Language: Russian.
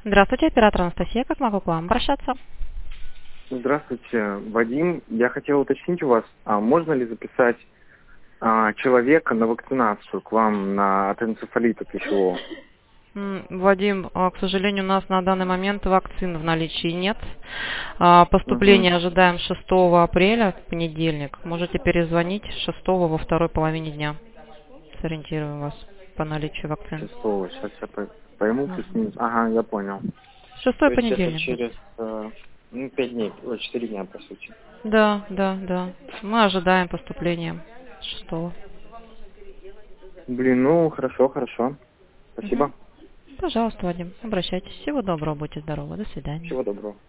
Здравствуйте, оператор Анастасия. Как могу к вам обращаться? Здравствуйте, Вадим. Я хотел уточнить у вас, а можно ли записать человека на вакцинацию к вам от энцефалита пищевого? Вадим, к сожалению, у нас на данный момент вакцин в наличии нет. Угу. Поступление ожидаем 6 апреля, в понедельник. Можете перезвонить 6 во второй половине дня. Сориентируем вас по наличию вакцин. Шестого. Сейчас я пойму Мгм. плюс-минус. Ага, я понял. 6 То есть это понедельник будет. через 5 дней, 4 дня, по сути. Да, да, да. Мы ожидаем поступления 6. Блин, ну хорошо, хорошо. Мгм. Спасибо. Пожалуйста, Вадим, обращайтесь. Всего доброго, будьте здоровы. До свидания. Всего доброго.